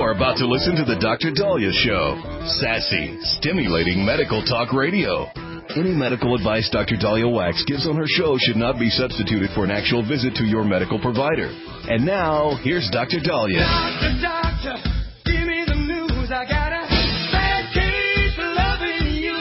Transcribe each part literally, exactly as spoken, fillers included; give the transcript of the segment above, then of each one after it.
are about to listen to the Doctor Daliah Show. Sassy, stimulating medical talk radio. Any medical advice Doctor Daliah Wax gives on her show should not be substituted for an actual visit to your medical provider. And now, here's Doctor Daliah. Doctor, doctor, give me the news. I got a bad case of loving you.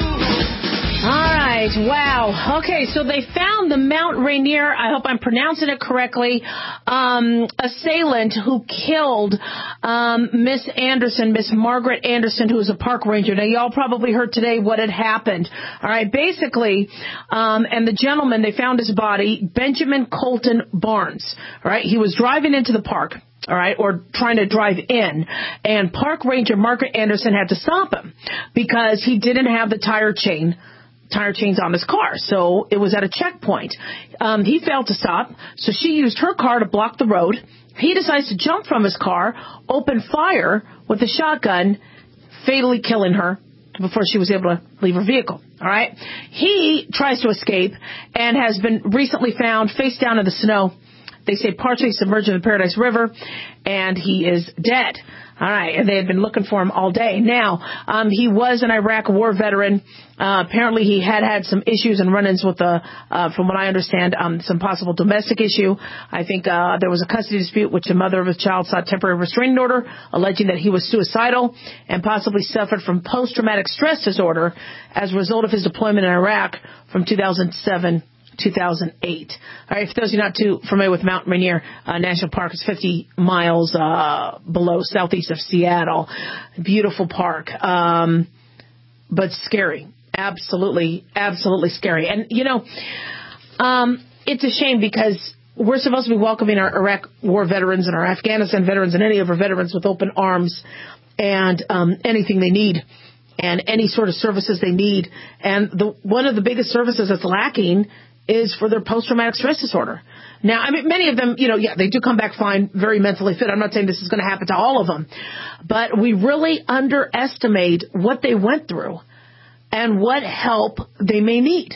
All right, wow. Okay, so they found the Mount Rainier, I hope I'm pronouncing it correctly, um, assailant who killed um, Miss Anderson, Miss Margaret Anderson, who was a park ranger. Now, y'all probably heard today what had happened. All right, basically, um, and the gentleman, they found his body, Benjamin Colton Barnes. All right, he was driving into the park. All right, or trying to drive in, and park ranger Margaret Anderson had to stop him because he didn't have the tire chain tire chains on his car, so it was at a checkpoint. Um, he failed to stop, so she used her car to block the road. He decides to jump from his car, open fire with a shotgun, fatally killing her before she was able to leave her vehicle. All right, he tries to escape and has been recently found face down in the snow. They say partially submerged in the Paradise River, and he is dead. All right, and they had been looking for him all day. Now, um, he was an Iraq war veteran. Uh, apparently, he had had some issues and run-ins with, the, uh, from what I understand, um, some possible domestic issue. I think uh, there was a custody dispute, which the mother of his child sought temporary restraining order, alleging that he was suicidal and possibly suffered from post-traumatic stress disorder as a result of his deployment in Iraq from two thousand seven two thousand eight. All right, for those of you not too familiar with Mount Rainier uh, National Park, it's fifty miles uh, below southeast of Seattle. Beautiful park, um, but scary. Absolutely, absolutely scary. And, you know, um, it's a shame because we're supposed to be welcoming our Iraq war veterans and our Afghanistan veterans and any of our veterans with open arms and um, anything they need and any sort of services they need. And the one of the biggest services that's lacking is for their post-traumatic stress disorder. Now, I mean, many of them, you know, yeah, they do come back fine, very mentally fit. I'm not saying this is going to happen to all of them. But we really underestimate what they went through and what help they may need.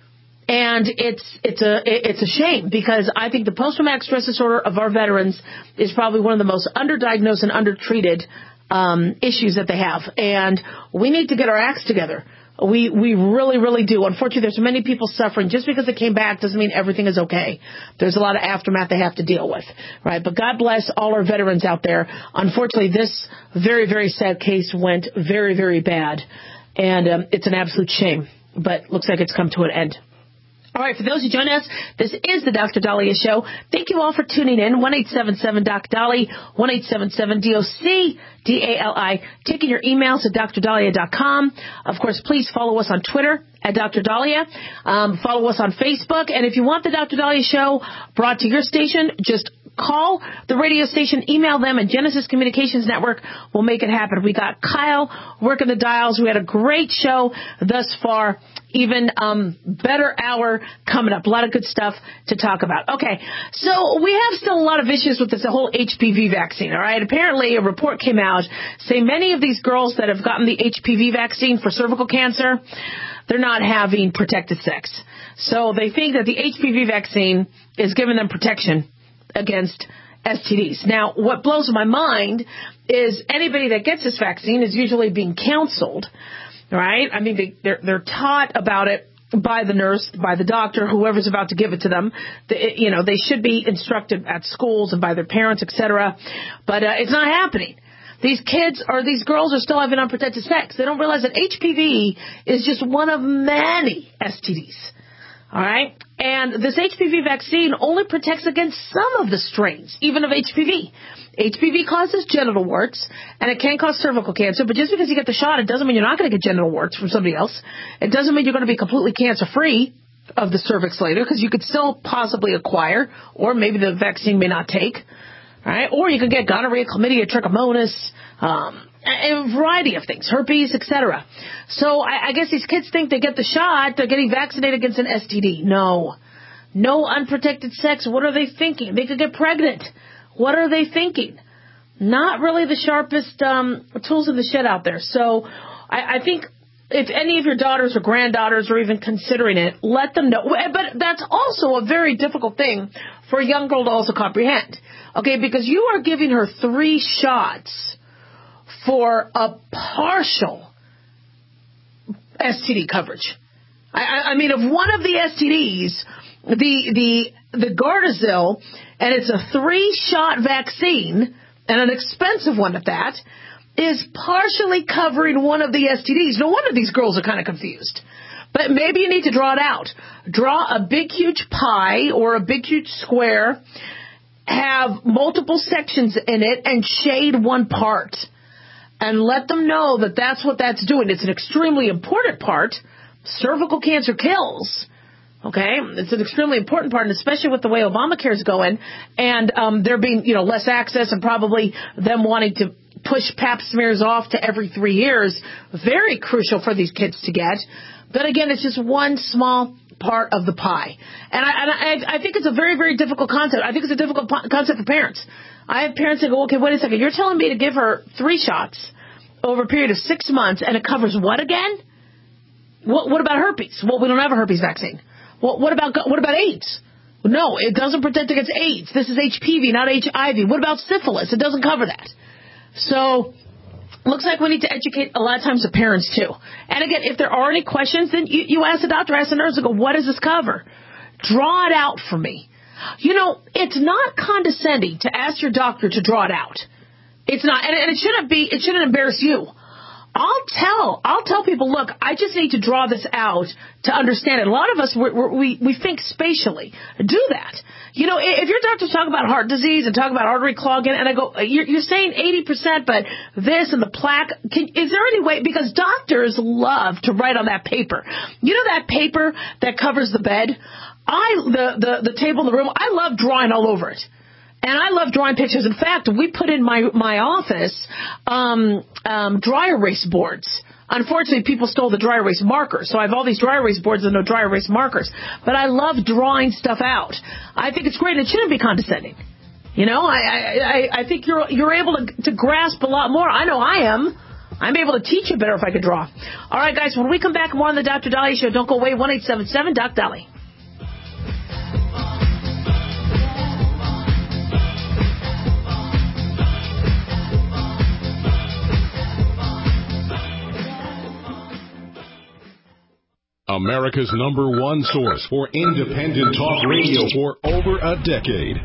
And it's it's a it's a shame because I think the post-traumatic stress disorder of our veterans is probably one of the most underdiagnosed and undertreated um, issues that they have. And we need to get our acts together. We we really, really do. Unfortunately, there's many people suffering. Just because they came back doesn't mean everything is okay. There's a lot of aftermath they have to deal with, right? But God bless all our veterans out there. Unfortunately, this very, very sad case went very, very bad, and um, it's an absolute shame. But looks like it's come to an end. All right, for those who join us, this is the Doctor Daliah Show. Thank you all for tuning in. one eight seven seven D O C D A L I, one eight seven seven D O C D A L I. Taking your emails at dr daliah dot com. Of course, please follow us on Twitter at Doctor Daliah. Um, follow us on Facebook. And if you want the Doctor Daliah Show brought to your station, just call the radio station, email them, and Genesis Communications Network will make it happen. We got Kyle working the dials. We had a great show thus far. Even um, better hour coming up. A lot of good stuff to talk about. Okay, so we have still a lot of issues with this whole H P V vaccine, all right? Apparently, a report came out saying many of these girls that have gotten the H P V vaccine for cervical cancer, they're not having protected sex. So they think that the H P V vaccine is giving them protection against S T Ds. Now, what blows my mind is anybody that gets this vaccine is usually being counseled, right? I mean, they, they're, they're taught about it by the nurse, by the doctor, whoever's about to give it to them. They, you know, they should be instructed at schools and by their parents, et cetera. But uh, it's not happening. These kids or these girls are still having unprotected sex. They don't realize that H P V is just one of many S T Ds. All right? And this H P V vaccine only protects against some of the strains, even of H P V. H P V causes genital warts, and it can cause cervical cancer. But just because you get the shot, it doesn't mean you're not going to get genital warts from somebody else. It doesn't mean you're going to be completely cancer-free of the cervix later, because you could still possibly acquire, or maybe the vaccine may not take. All right? Or you could get gonorrhea, chlamydia, trichomonas, um, a variety of things, herpes, et cetera. So I, I guess these kids think they get the shot, they're getting vaccinated against an S T D. No. No unprotected sex. What are they thinking? They could get pregnant. What are they thinking? Not really the sharpest um, tools in the shed out there. So I, I think if any of your daughters or granddaughters are even considering it, let them know. But that's also a very difficult thing for a young girl to also comprehend. Okay, because you are giving her three shots for a partial S T D coverage. I, I mean, if one of the S T Ds, the the the Gardasil, and it's a three-shot vaccine, and an expensive one at that, is partially covering one of the S T Ds. No wonder these girls are kind of confused. But maybe you need to draw it out. Draw a big, huge pie or a big, huge square, have multiple sections in it, and shade one part. And let them know that that's what that's doing. It's an extremely important part. Cervical cancer kills. Okay? It's an extremely important part, and especially with the way Obamacare is going, and um, there being, you know, less access and probably them wanting to push pap smears off to every three years. Very crucial for these kids to get. But again, it's just one small part of the pie. And I, and I, I think it's a very, very difficult concept. I think it's a difficult po- concept for parents. I have parents that go, okay, wait a second. You're telling me to give her three shots over a period of six months, and it covers what again? What, what about herpes? Well, we don't have a herpes vaccine. Well, what about what about AIDS? No, it doesn't protect against AIDS. This is H P V, not H I V. What about syphilis? It doesn't cover that. So looks like we need to educate a lot of times the parents, too. And again, if there are any questions, then you, you ask the doctor, ask the nurse, and go, what does this cover? Draw it out for me. You know, it's not condescending to ask your doctor to draw it out. It's not, and, and it shouldn't be, it shouldn't embarrass you. I'll tell, I'll tell people, look, I just need to draw this out to understand it. A lot of us, we're, we're, we we think spatially. Do that. You know, if your doctor's talking about heart disease and talking about artery clogging, and I go, you're, you're saying eighty percent, but this and the plaque, can, is there any way, because doctors love to write on that paper. You know that paper that covers the bed? I, the, the, the table in the room, I love drawing all over it. And I love drawing pictures. In fact, we put in my my office um, um, dry erase boards. Unfortunately, people stole the dry erase markers, so I have all these dry erase boards and no dry erase markers. But I love drawing stuff out. I think it's great. It shouldn't be condescending. You know, I I, I think you're you're able to, to grasp a lot more. I know I am. I'm able to teach you better if I could draw. All right, guys, when we come back, more on the Doctor Daliah Show. Don't go away. one eight seven seven, Doc Dali. America's number one source for independent talk radio for over a decade.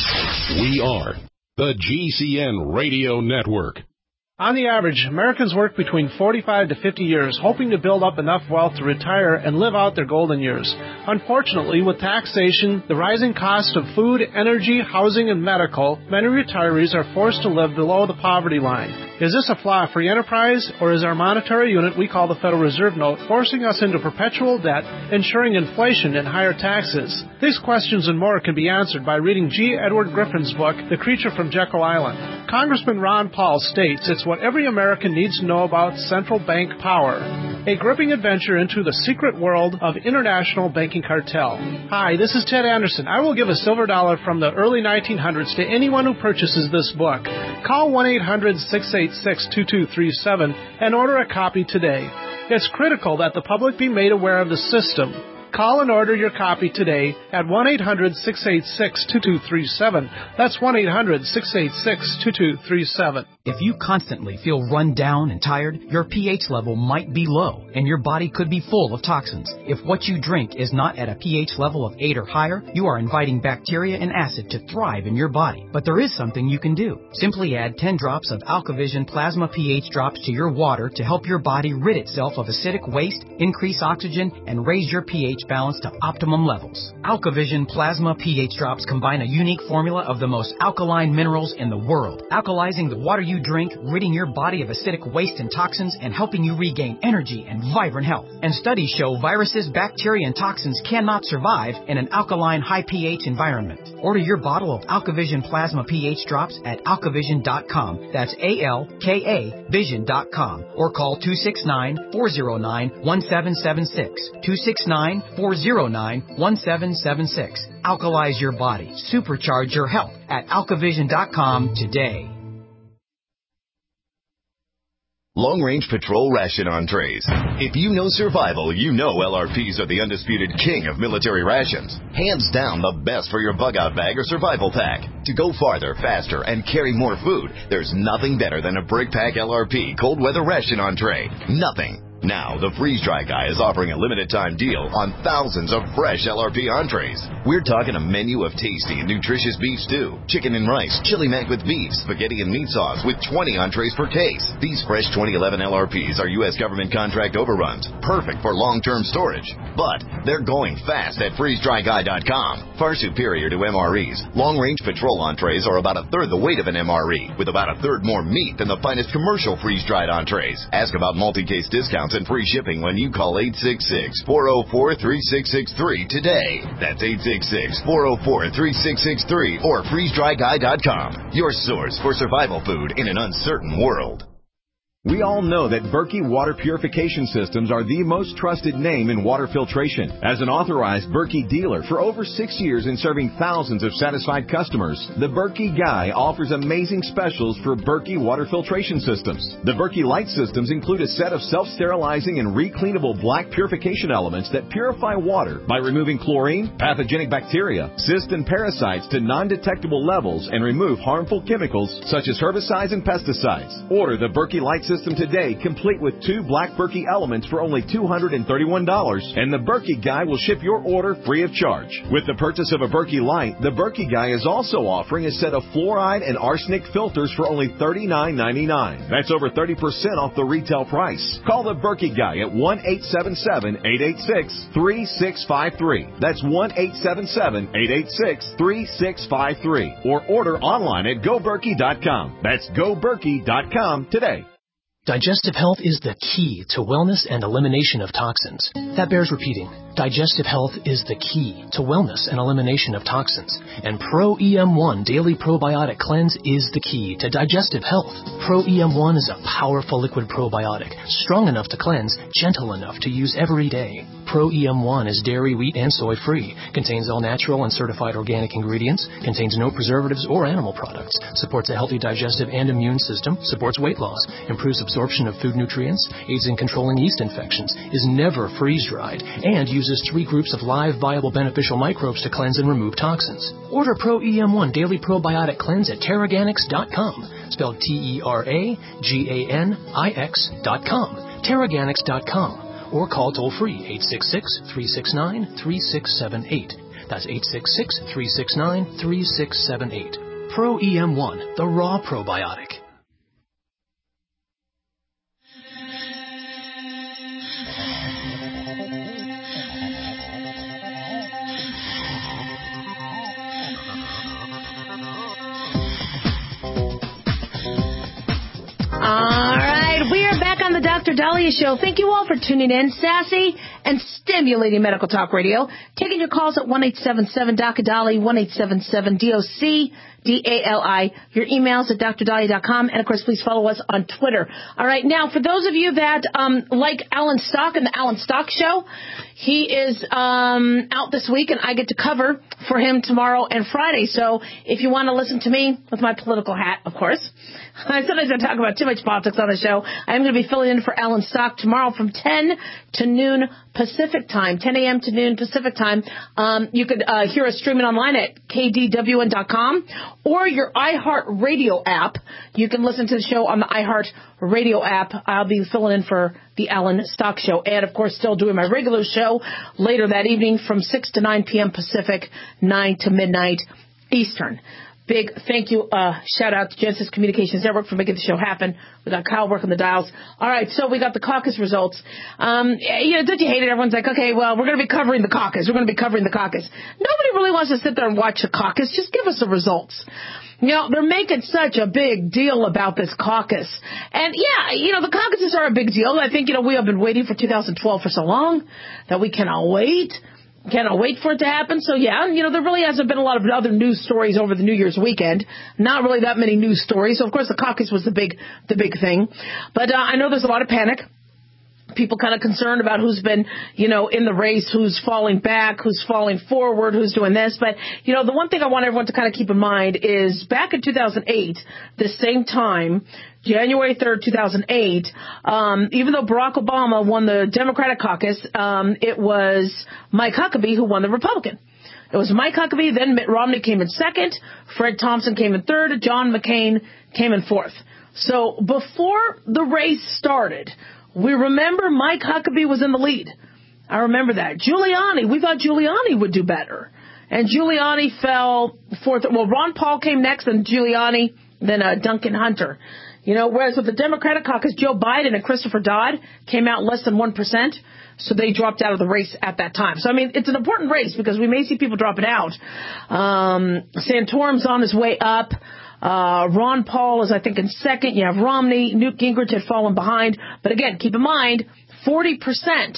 We are the G C N Radio Network. On the average, Americans work between forty-five to fifty years, hoping to build up enough wealth to retire and live out their golden years. Unfortunately, with taxation, the rising cost of food, energy, housing, and medical, many retirees are forced to live below the poverty line. Is this a flaw free enterprise, or is our monetary unit we call the Federal Reserve Note forcing us into perpetual debt, ensuring inflation and higher taxes? These questions and more can be answered by reading G. Edward Griffin's book, The Creature from Jekyll Island. Congressman Ron Paul states it's what every American needs to know about central bank power. A gripping adventure into the secret world of international banking cartel. Hi, this is Ted Anderson. I will give a silver dollar from the early nineteen hundreds to anyone who purchases this book. Call one eight hundred, six eight six, two two three seven and order a copy today. It's critical that the public be made aware of the system. Call and order your copy today at one eight hundred, six eight six, two two three seven. That's one eight hundred, six eight six, two two three seven. If you constantly feel run down and tired, your pH level might be low, and your body could be full of toxins. If what you drink is not at a pH level of eight or higher, you are inviting bacteria and acid to thrive in your body. But there is something you can do. Simply add ten drops of AlkaVision Plasma pH drops to your water to help your body rid itself of acidic waste, increase oxygen, and raise your pH balance to optimum levels. AlkaVision Plasma pH drops combine a unique formula of the most alkaline minerals in the world, alkalizing the water you drink, ridding your body of acidic waste and toxins, and helping you regain energy and vibrant health. And studies show viruses, bacteria, and toxins cannot survive in an alkaline, high pH environment. Order your bottle of AlkaVision Plasma pH drops at alkavision dot com. That's A L K A vision dot com. Or call two six nine, four zero nine, one seven seven six. two six nine, four zero nine, one seven seven six. Alkalize your body. Supercharge your health at alkavision dot com today. Long Range Patrol Ration Entrees. If you know survival, you know L R Ps are the undisputed king of military rations. Hands down the best for your bug-out bag or survival pack. To go farther, faster, and carry more food, there's nothing better than a Brick Pack L R P Cold Weather Ration Entree. Nothing. Now, the Freeze Dry Guy is offering a limited-time deal on thousands of fresh L R P entrees. We're talking a menu of tasty and nutritious beef stew, chicken and rice, chili mac with beef, spaghetti and meat sauce with twenty entrees per case. These fresh twenty eleven L R Ps are U S government contract overruns, perfect for long-term storage. But they're going fast at freeze dry guy dot com. Far superior to M R Es, long-range patrol entrees are about a third the weight of an M R E, with about a third more meat than the finest commercial freeze-dried entrees. Ask about multi-case discounts and free shipping when you call eight six six, four oh four, three six six three today. That's eight six six, four oh four, three six six three or freeze dry guy dot com. Your source for survival food in an uncertain world. We all know that Berkey Water Purification Systems are the most trusted name in water filtration. As an authorized Berkey dealer for over six years and serving thousands of satisfied customers, the Berkey Guy offers amazing specials for Berkey Water Filtration Systems. The Berkey Light Systems include a set of self-sterilizing and recleanable black purification elements that purify water by removing chlorine, pathogenic bacteria, cysts, and parasites to non-detectable levels and remove harmful chemicals such as herbicides and pesticides. Order the Berkey Light Systems System today, complete with two black Berkey elements for only two hundred thirty-one dollars, and the Berkey Guy will ship your order free of charge. With the purchase of a Berkey Light, the Berkey Guy is also offering a set of fluoride and arsenic filters for only thirty-nine ninety-nine. That's over thirty percent off the retail price. Call the Berkey Guy at one eight seven seven, eight eight six, three six five three. That's one eight seven seven, eight eight six, three six five three. Or order online at go berkey dot com. That's go berkey dot com today. Digestive health is the key to wellness and elimination of toxins. That bears repeating. Digestive health is the key to wellness and elimination of toxins. And Pro E M one Daily Probiotic Cleanse is the key to digestive health. Pro E M one is a powerful liquid probiotic, strong enough to cleanse, gentle enough to use every day. Pro E M one is dairy, wheat, and soy free, contains all natural and certified organic ingredients, contains no preservatives or animal products, supports a healthy digestive and immune system, supports weight loss, improves absorption of food nutrients, aids in controlling yeast infections, is never freeze-dried, and uses three groups of live, viable, beneficial microbes to cleanse and remove toxins. Order Pro E M one Daily Probiotic Cleanse at Terraganix dot com, spelled T E R A G A N I X dot com, Terraganix dot com. Or call toll-free eight six six, three six nine, three six seven eight. That's eight six six, three six nine, three six seven eight. Pro E M one, the raw probiotic. All right, we are back on the Doctor Dahlia Show. Thank you all for tuning in. Sassy and stimulating medical talk radio. Taking your calls at one eight seven seven D O C A D A L I, one eight seven seven D O C D A L I. Your emails at dr dahlia dot com. And, of course, please follow us on Twitter. All right, now, for those of you that um, like Alan Stock and the Alan Stock Show, he is um, out this week, and I get to cover for him tomorrow and Friday. So if you want to listen to me with my political hat, of course. I sometimes I talk about too much politics on the show. I'm going to be filling in for Alan Stock tomorrow from ten to noon Pacific time, ten a.m. to noon Pacific time. Um, you could uh, hear us streaming online at K D W N dot com or your iHeart Radio app. You can listen to the show on the iHeart Radio app. I'll be filling in for the Alan Stock Show. And, of course, still doing my regular show later that evening from six to nine p.m. Pacific, nine to midnight Eastern. Big thank you, uh, shout out to Genesis Communications Network for making the show happen. We got Kyle working the dials. All right, so we got the caucus results. Um, you know, don't you hate it? Everyone's like, okay, well, we're going to be covering the caucus. We're going to be covering the caucus. Nobody really wants to sit there and watch the caucus. Just give us the results. You know, they're making such a big deal about this caucus. And, yeah, you know, the caucuses are a big deal. I think, you know, we have been waiting for two thousand twelve for so long that we cannot wait. Cannot wait for it to happen. So, yeah, you know, there really hasn't been a lot of other news stories over the New Year's weekend. Not really that many news stories. So, of course, the caucus was the big the big thing. But uh, I know there's a lot of panic. people kind of concerned about who's been, you know, in the race, who's falling back, who's falling forward, who's doing this. But, you know, the one thing I want everyone to kind of keep in mind is back in two thousand eight, the same time, January third, two thousand eight, um, even though Barack Obama won the Democratic caucus, um, it was Mike Huckabee who won the Republican. It was Mike Huckabee, then Mitt Romney came in second, Fred Thompson came in third, John McCain came in fourth. So before the race started, we remember Mike Huckabee was in the lead. I remember that. Giuliani, we thought Giuliani would do better. And Giuliani fell fourth. Well, Ron Paul came next, and Giuliani, then uh, Duncan Hunter. You know, whereas with the Democratic caucus, Joe Biden and Christopher Dodd came out less than one percent. So they dropped out of the race at that time. So, I mean, it's an important race because we may see people dropping out. Um, Santorum's on his way up. Uh, Ron Paul is, I think, in second. You have Romney. Newt Gingrich had fallen behind. But again, keep in mind, forty percent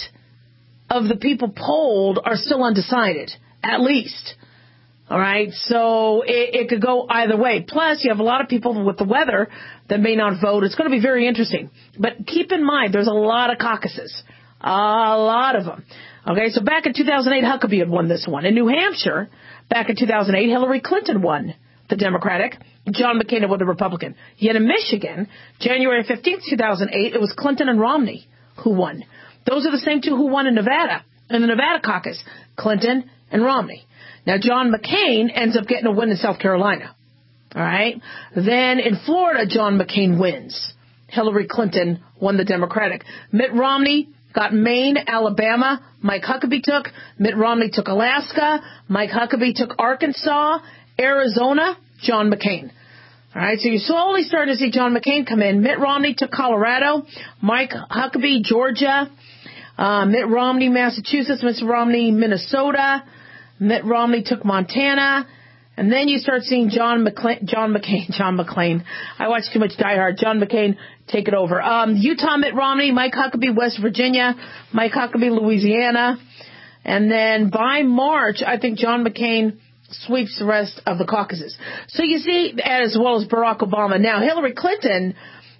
of the people polled are still undecided, at least. All right, so it, it could go either way. Plus, you have a lot of people with the weather that may not vote. It's going to be very interesting. But keep in mind, there's a lot of caucuses. A lot of them. Okay, so back in two thousand eight, Huckabee had won this one. In New Hampshire, back in two thousand eight, Hillary Clinton won the Democratic. John McCain had won the Republican. Yet in Michigan, January fifteenth, two thousand eight, it was Clinton and Romney who won. Those are the same two who won in Nevada, in the Nevada caucus, Clinton and Romney. Now, John McCain ends up getting a win in South Carolina. All right? Then in Florida, John McCain wins. Hillary Clinton won the Democratic. Mitt Romney got Maine, Alabama. Mike Huckabee took. Mitt Romney took Alaska. Mike Huckabee took Arkansas. Arizona, John McCain. All right, so you're slowly starting to see John McCain come in. Mitt Romney took Colorado. Mike Huckabee, Georgia. Uh, Mitt Romney, Massachusetts. Mitt Romney, Minnesota. Mitt Romney took Montana. And then you start seeing John McClain, John McCain, John McClain. I watch too much Die Hard. John McCain take it over. Um, Utah, Mitt Romney, Mike Huckabee, West Virginia, Mike Huckabee, Louisiana. And then by March, I think John McCain sweeps the rest of the caucuses. So you see, as well as Barack Obama. Now, Hillary Clinton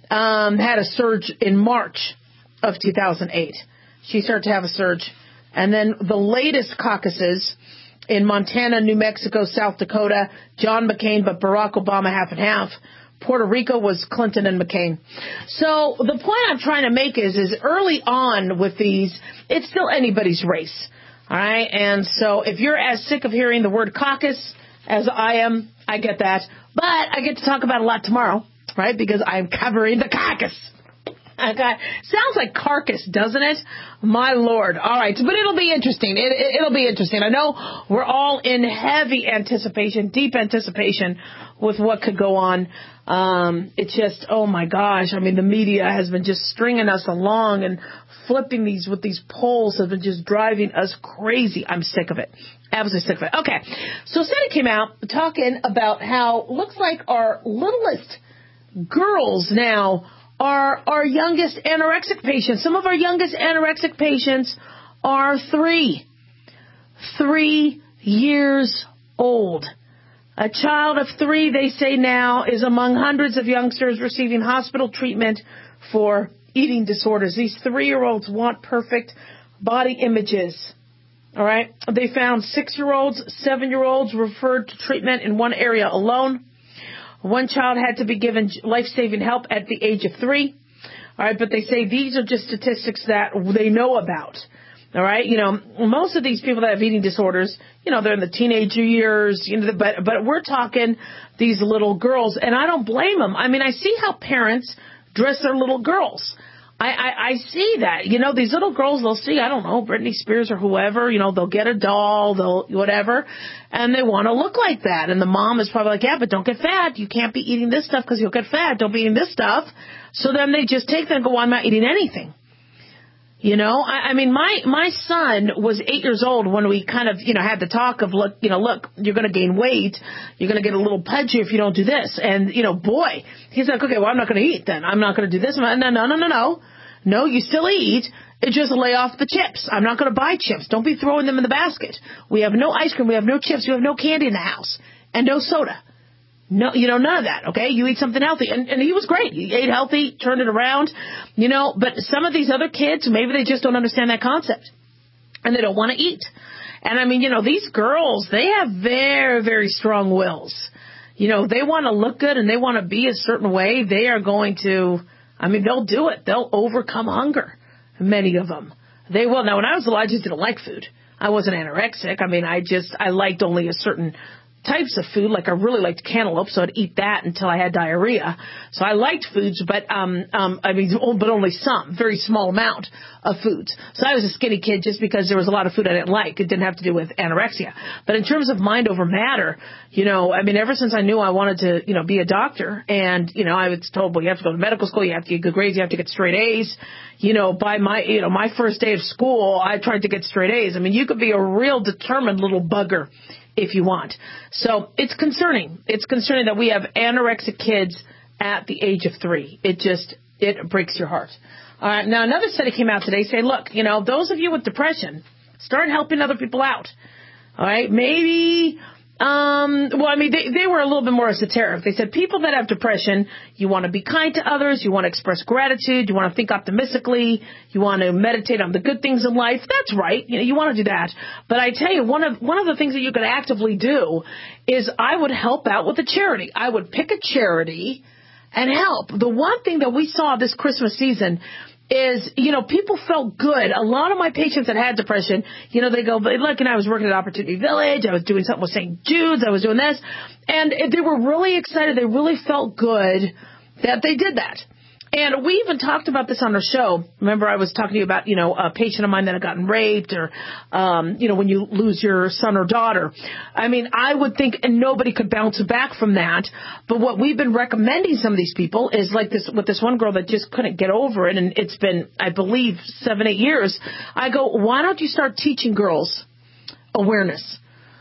um, had a surge in March of two thousand eight. She started to have a surge. And then the latest caucuses in Montana, New Mexico, South Dakota, John McCain, but Barack Obama half and half. Puerto Rico was Clinton and McCain. So the point I'm trying to make is, is early on with these, it's still anybody's race. All right. And so if you're as sick of hearing the word caucus as I am, I get that. But I get to talk about a lot tomorrow, right? Because I'm covering the caucus. Okay. Sounds like carcass, doesn't it? My Lord. All right. But it'll be interesting. It, it, it'll be interesting. I know we're all in heavy anticipation, deep anticipation with what could go on. Um, it's just, oh my gosh. I mean, the media has been just stringing us along and flipping these with these polls have been just driving us crazy. I'm sick of it. Absolutely sick of it. Okay. So Senate came out talking about how looks like our littlest girls now are our youngest anorexic patients. Some of our youngest anorexic patients are three. Three years old. A child of three, they say now, is among hundreds of youngsters receiving hospital treatment for eating disorders. These three-year-olds want perfect body images. All right? They found six-year-olds, seven-year-olds referred to treatment in one area alone. One child had to be given life-saving help at the age of three. All right, but they say these are just statistics that they know about. All right, you know, most of these people that have eating disorders, you know, they're in the teenager years, you know, but but we're talking these little girls, and I don't blame them. I mean, I see how parents dress their little girls. I, I, I see that. You know, these little girls, they'll see, I don't know, Britney Spears or whoever, you know, they'll get a doll, they'll whatever, and they want to look like that. And the mom is probably like, yeah, but don't get fat. You can't be eating this stuff because you'll get fat. Don't be eating this stuff. So then they just take them and go, well, I'm not eating anything. You know, I, I mean, my, my son was eight years old when we kind of, you know, had the talk of, look, you know, look, you're going to gain weight. You're going to get a little pudgy if you don't do this. And, you know, boy, he's like, okay, well, I'm not going to eat then. I'm not going to do this. No, no, no, no, no. No, you still eat. It just lay off the chips. I'm not going to buy chips. Don't be throwing them in the basket. We have no ice cream. We have no chips. We have no candy in the house and no soda. No, you know, none of that, okay? You eat something healthy. And, and he was great. He ate healthy, turned it around, you know. But some of these other kids, maybe they just don't understand that concept. And they don't want to eat. And, I mean, you know, these girls, they have very, very strong wills. You know, they want to look good and they want to be a certain way. They are going to, I mean, they'll do it. They'll overcome hunger, many of them. They will. Now, when I was little, I just didn't like food. I wasn't anorexic. I mean, I just, I liked only a certain types of food. Like I really liked cantaloupe, so I'd eat that until I had diarrhea. So I liked foods, but um, um, I mean, but only some, very small amount of foods. So I was a skinny kid just because there was a lot of food I didn't like. It didn't have to do with anorexia. But in terms of mind over matter, you know, I mean, ever since I knew I wanted to, you know, be a doctor, and you know, I was told, well, you have to go to medical school, you have to get good grades, you have to get straight A's. You know, by my, you know, my first day of school, I tried to get straight A's. I mean, you could be a real determined little bugger if you want. So it's concerning. It's concerning that we have anorexic kids at the age of three. It just, it breaks your heart. All right. Now, another study came out today saying, look, you know, those of you with depression, start helping other people out. All right. Maybe, um, well, I mean, they, they were a little bit more esoteric. They said people that have depression, you want to be kind to others, you want to express gratitude, you want to think optimistically, you want to meditate on the good things in life. That's right. You know, you want to do that. But I tell you, one of, one of the things that you could actively do is I would help out with a charity. I would pick a charity and help. The one thing that we saw this Christmas season is, you know, people felt good. A lot of my patients that had depression, you know, they go, look, and I was working at Opportunity Village. I was doing something with Saint Jude's. I was doing this. And they were really excited. They really felt good that they did that. And we even talked about this on our show. Remember, I was talking to you about, you know, a patient of mine that had gotten raped or, um, you know, when you lose your son or daughter. I mean, I would think and nobody could bounce back from that. But what we've been recommending some of these people is like this with this one girl that just couldn't get over it. And it's been, I believe, seven, eight years. I go, why don't you start teaching girls awareness?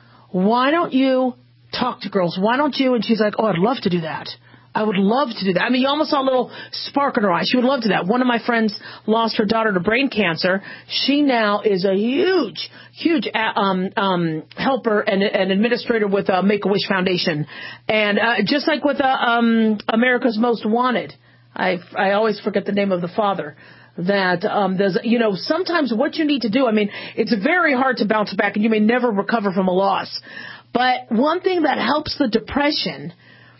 Why don't you talk to girls? Why don't you? And she's like, oh, I'd love to do that. I would love to do that. I mean, you almost saw a little spark in her eye. She would love to do that. One of my friends lost her daughter to brain cancer. She now is a huge, huge um, um, helper and an administrator with uh, Make-A-Wish Foundation. And uh, just like with uh, um, America's Most Wanted, I, I always forget the name of the father. That um, there's, you know, sometimes what you need to do, I mean, it's very hard to bounce back and you may never recover from a loss. But one thing that helps the depression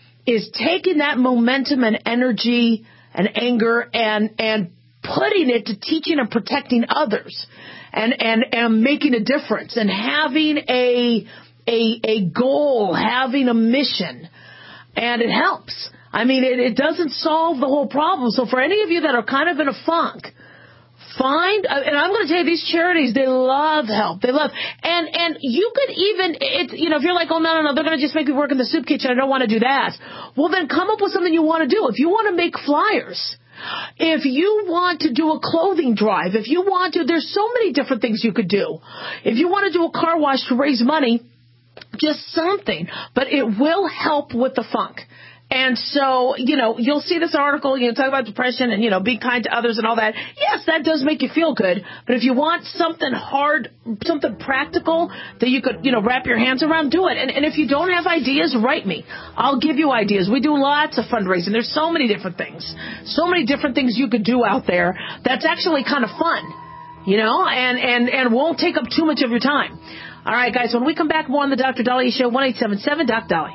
is taking that momentum and energy and anger and and putting it to teaching and protecting others and, and, and making a difference and having a, a, a goal, having a mission. And it helps. I mean, it, it doesn't solve the whole problem. So for any of you that are kind of in a funk, find, and I'm going to tell you, these charities, they love help. They love, and and you could even, it, you know, if you're like, oh, no, no, no, they're going to just make me work in the soup kitchen. I don't want to do that. Well, then come up with something you want to do. If you want to make flyers, if you want to do a clothing drive, if you want to, there's so many different things you could do. If you want to do a car wash to raise money, just something. But it will help with the funk. And so, you know, you'll see this article, you know, talk about depression and, you know, be kind to others and all that. Yes, that does make you feel good. But if you want something hard, something practical that you could, you know, wrap your hands around, do it. And, and if you don't have ideas, write me. I'll give you ideas. We do lots of fundraising. There's so many different things, so many different things you could do out there that's actually kind of fun, you know, and, and, and won't take up too much of your time. All right, guys, when we come back, more on the Doctor Daliah Show, one eight seven seven, Doc Dolly.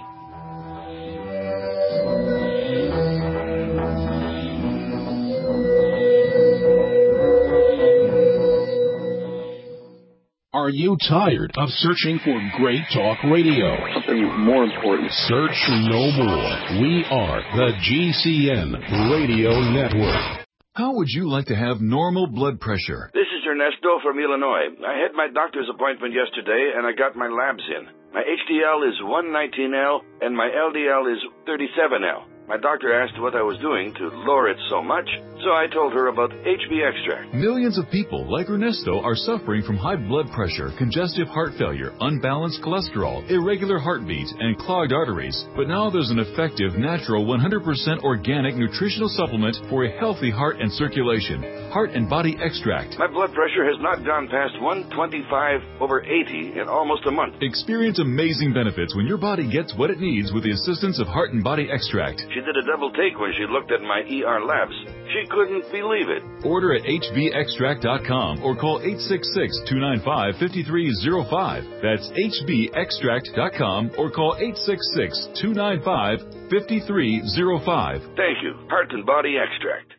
Are you tired of searching for great talk radio? Something more important. Search no more. We are the G C N Radio Network. How would you like to have normal blood pressure? This is Ernesto from Illinois. I had my doctor's appointment yesterday, and I got my labs in. My H D L is one nineteen L, and my L D L is thirty-seven L. My doctor asked what I was doing to lower it so much, so I told her about H B extract. Millions of people like Ernesto are suffering from high blood pressure, congestive heart failure, unbalanced cholesterol, irregular heartbeats, and clogged arteries. But now there's an effective, natural, one hundred percent organic nutritional supplement for a healthy heart and circulation. Heart and Body Extract. My blood pressure has not gone past one twenty-five over eighty in almost a month. Experience amazing benefits when your body gets what it needs with the assistance of Heart and Body Extract. She did a double take when she looked at my E R labs. She couldn't believe it. Order at H B extract dot com or call eight six six, two nine five, five three zero five. That's H B extract dot com or call eight six six, two nine five, five three zero five. Thank you. Heart and Body Extract.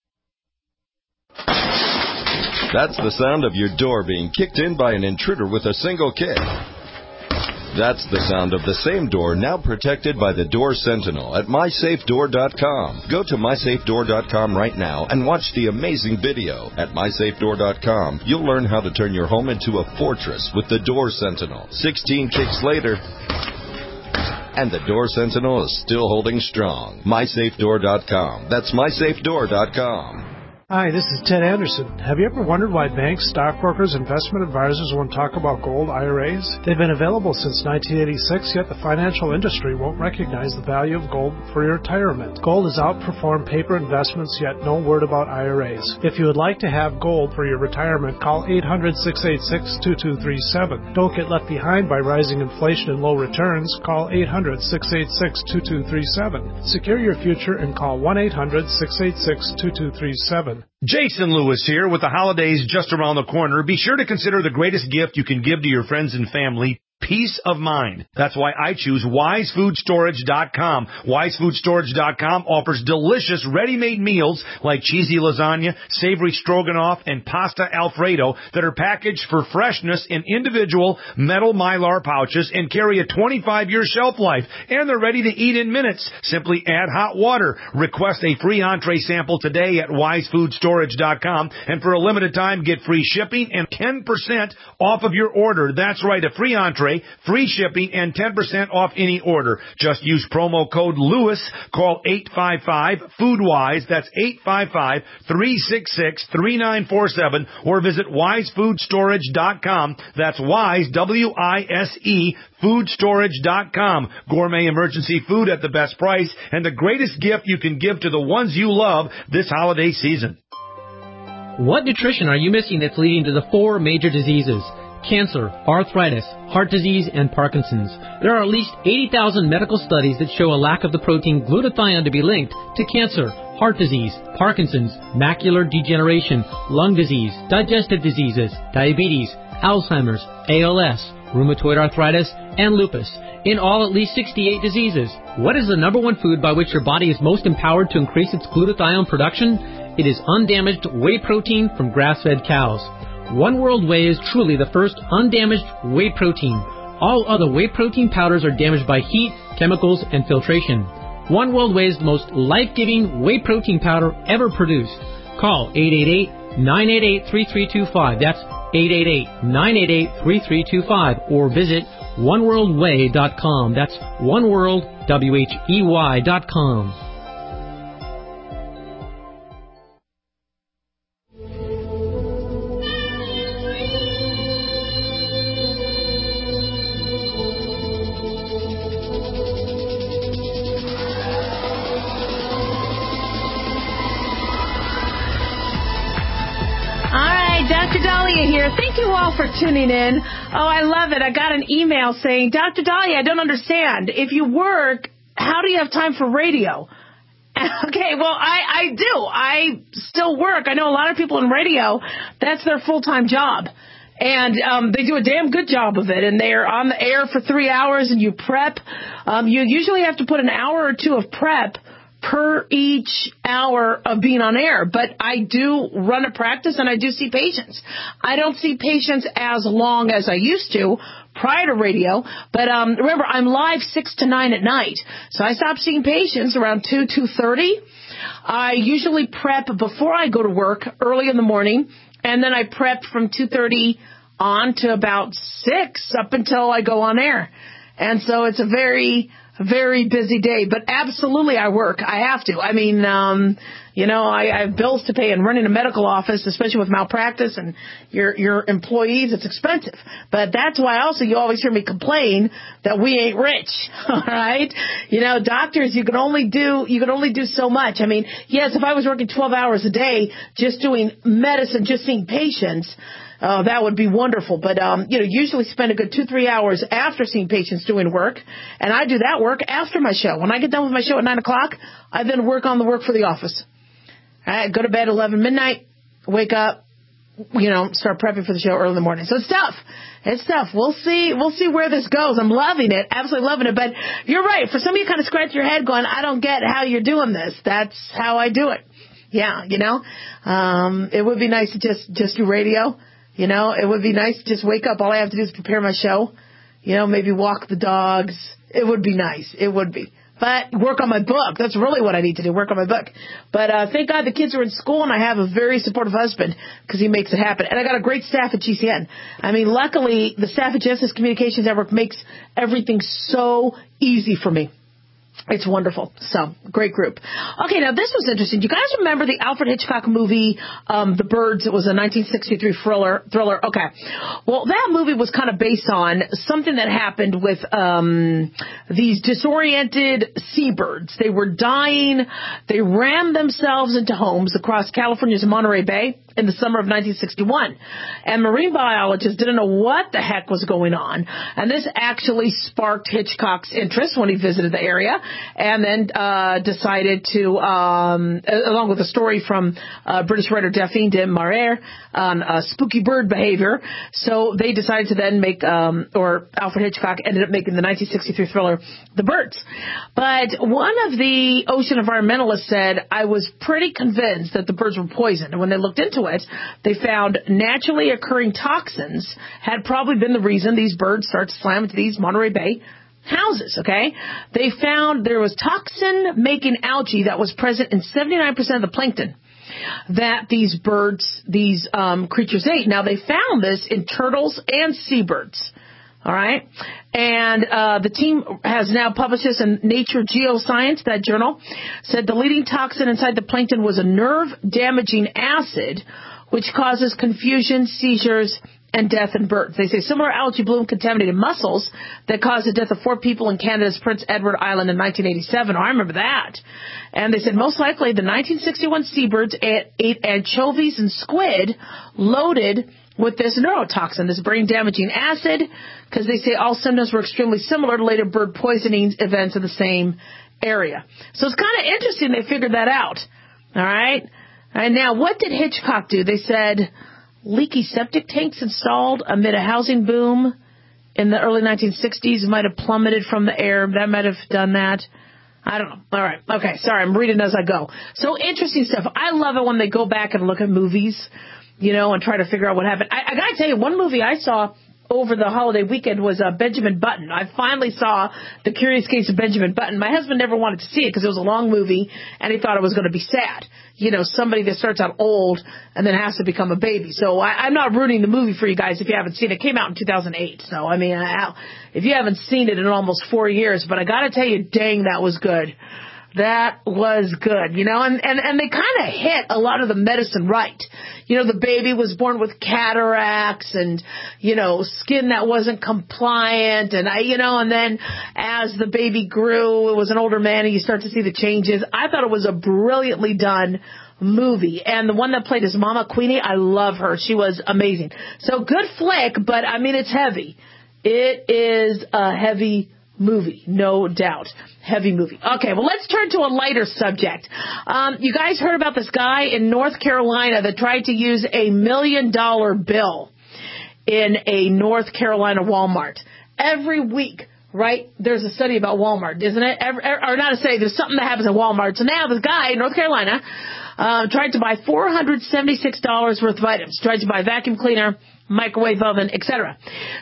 That's the sound of your door being kicked in by an intruder with a single kick. That's the sound of the same door now protected by the Door Sentinel at my safe door dot com. Go to my safe door dot com right now and watch the amazing video. At my safe door dot com, you'll learn how to turn your home into a fortress with the Door Sentinel. sixteen kicks later, and the Door Sentinel is still holding strong. my safe door dot com. That's my safe door dot com. Hi, this is Ted Anderson. Have you ever wondered why banks, stockbrokers, investment advisors won't talk about gold I R As? They've been available since nineteen eighty-six, yet the financial industry won't recognize the value of gold for your retirement. Gold has outperformed paper investments, yet no word about I R As. If you would like to have gold for your retirement, call eight hundred, six eight six, two two three seven. Don't get left behind by rising inflation and low returns. Call eight hundred, six eight six, two two three seven. Secure your future and call one eight hundred, six eight six, two two three seven. Jason Lewis here. With the holidays just around the corner, be sure to consider the greatest gift you can give to your friends and family: peace of mind. That's why I choose wise food storage dot com. wise food storage dot com offers delicious ready-made meals like cheesy lasagna, savory stroganoff, and pasta alfredo that are packaged for freshness in individual metal Mylar pouches and carry a twenty-five year shelf life. And they're ready to eat in minutes. Simply add hot water. Request a free entree sample today at wise food storage dot com. And for a limited time, get free shipping and ten percent off of your order. That's right, a free entree, free shipping, and ten percent off any order. Just use promo code Lewis. Call eight five five, food wise. That's eight five five, three six six, three nine four seven. Or visit wise food storage dot com. That's wise, W I S E, food storage dot com. Gourmet emergency food at the best price and the greatest gift you can give to the ones you love this holiday season. What nutrition are you missing that's leading to the four major diseases? Cancer, arthritis, heart disease, and Parkinson's. There are at least eighty thousand medical studies that show a lack of the protein glutathione to be linked to cancer, heart disease, Parkinson's, macular degeneration, lung disease, digestive diseases, diabetes, Alzheimer's, A L S, rheumatoid arthritis, and lupus. In all, at least sixty-eight diseases. What is the number one food by which your body is most empowered to increase its glutathione production? It is undamaged whey protein from grass-fed cows. One World Whey is truly the first undamaged whey protein. All other whey protein powders are damaged by heat, chemicals, and filtration. One World Whey is the most life-giving whey protein powder ever produced. Call eight eight eight, nine eight eight, three three two five. That's eight eight eight, nine eight eight, three three two five. Or visit one world whey dot com. That's oneworld, W H E Y dot com. Doctor Dahlia here. Thank you all for tuning in. Oh, I love it. I got an email saying, Doctor Dahlia, I don't understand. If you work, how do you have time for radio? Okay, well, I, I do. I still work. I know a lot of people in radio, that's their full-time job. And um, they do a damn good job of it. And they're on the air for three hours and you prep. Um, you usually have to put an hour or two of prep per each hour of being on air. But I do run a practice and I do see patients. I don't see patients as long as I used to prior to radio. But um, remember, I'm live six to nine at night. So I stop seeing patients around two, two thirty. I usually prep before I go to work early in the morning. And then I prep from two thirty on to about six up until I go on air. And so it's a very very busy day. But absolutely I work. I have to. I mean, um, you know, I, I have bills to pay and running a medical office, especially with malpractice and your your employees. It's expensive. But that's why also you always hear me complain that we ain't rich. All right. You know, doctors, you can only do you can only do so much. I mean, yes, if I was working twelve hours a day just doing medicine, just seeing patients, Uh, that would be wonderful. But, um, you know, usually spend a good two, three hours after seeing patients doing work. And I do that work after my show. When I get done with my show at nine o'clock, I then work on the work for the office. I go to bed at eleven midnight, wake up, you know, start prepping for the show early in the morning. So it's tough. It's tough. We'll see. We'll see where this goes. I'm loving it. Absolutely loving it. But you're right. For some of you kind of scratch your head going, I don't get how you're doing this. That's how I do it. Yeah, you know, um, it would be nice to just, just do radio. You know, it would be nice to just wake up. All I have to do is prepare my show. You know, maybe walk the dogs. It would be nice. It would be. But work on my book. That's really what I need to do, work on my book. But uh thank God the kids are in school, and I have a very supportive husband because he makes it happen. And I got a great staff at G C N. I mean, luckily, the staff at Genesis Communications Network makes everything so easy for me. It's wonderful. So, great group. Okay, now this was interesting. Do you guys remember the Alfred Hitchcock movie, um, The Birds? It was a nineteen sixty-three thriller. Thriller. Okay. Well, that movie was kind of based on something that happened with um, these disoriented seabirds. They were dying. They rammed themselves into homes across California's Monterey Bay in the summer of nineteen sixty-one. And marine biologists didn't know what the heck was going on. And this actually sparked Hitchcock's interest when he visited the area, and then uh decided to, um along with a story from uh, British writer Delphine de Marais on uh, spooky bird behavior. So they decided to then make, um or Alfred Hitchcock ended up making the nineteen sixty-three thriller The Birds. But one of the ocean environmentalists said, I was pretty convinced that the birds were poisoned. And when they looked into it, they found naturally occurring toxins had probably been the reason these birds started to slam into these Monterey Bay houses, okay? They found there was toxin-making algae that was present in seventy-nine percent of the plankton that these birds, these um, creatures ate. Now, they found this in turtles and seabirds. All right. And uh the team has now published this in Nature Geoscience, that journal, said the leading toxin inside the plankton was a nerve-damaging acid, which causes confusion, seizures, and death in birds. They say similar algae bloom contaminated mussels that caused the death of four people in Canada's Prince Edward Island in nineteen eighty-seven. Oh, I remember that. And they said most likely the nineteen sixty-one seabirds ate, ate anchovies and squid loaded with this neurotoxin, this brain-damaging acid, because they say all symptoms were extremely similar to later bird poisoning events in the same area. So it's kind of interesting they figured that out. All right? And now, what did Hitchcock do? They said leaky septic tanks installed amid a housing boom in the early nineteen sixties might have plummeted from the air. That might have done that. I don't know. All right. Okay. Sorry. I'm reading as I go. So interesting stuff. I love it when they go back and look at movies, you know, and try to figure out what happened. I, I got to tell you, one movie I saw over the holiday weekend was uh, Benjamin Button. I finally saw The Curious Case of Benjamin Button. My husband never wanted to see it because it was a long movie, and he thought it was going to be sad. You know, somebody that starts out old and then has to become a baby. So I, I'm not ruining the movie for you guys if you haven't seen it. It came out in two thousand eight. So, I mean, I, if you haven't seen it in almost four years, but I got to tell you, dang, that was good. That was good, you know, and, and, and they kind of hit a lot of the medicine right. You know, the baby was born with cataracts and, you know, skin that wasn't compliant. And, I, you know, and then as the baby grew, it was an older man and you start to see the changes. I thought it was a brilliantly done movie. And the one that played his Mama Queenie, I love her. She was amazing. So good flick, but I mean, it's heavy. It is a heavy movie, no doubt. Heavy movie. Okay, well, let's turn to a lighter subject. Um, you guys heard about this guy in North Carolina that tried to use a million dollar bill in a North Carolina Walmart. Every week, right, there's a study about Walmart, isn't it? Every, or not a study, there's something that happens at Walmart. So now this guy in North Carolina uh, tried to buy four hundred seventy-six dollars worth of items. Tried to buy a vacuum cleaner, microwave oven, et cetera.